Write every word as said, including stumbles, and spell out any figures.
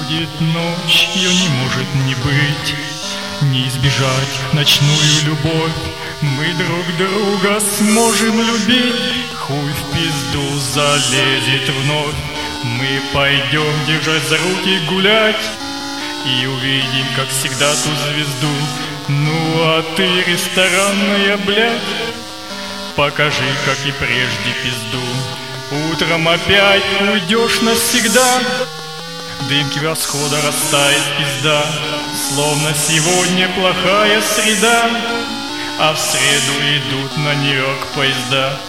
Приходит ночь, ее не может не быть, не избежать ночную любовь. Мы друг друга сможем любить, хуй в пизду залезет вновь. Мы пойдем держать за руки гулять и увидим, как всегда, ту звезду. Ну а ты, ресторанная, блядь, покажи, как и прежде, пизду. Утром опять уйдешь навсегда, дымки восхода растает пизда. Словно сегодня плохая среда, а в среду идут на Нью-Йорк поезда.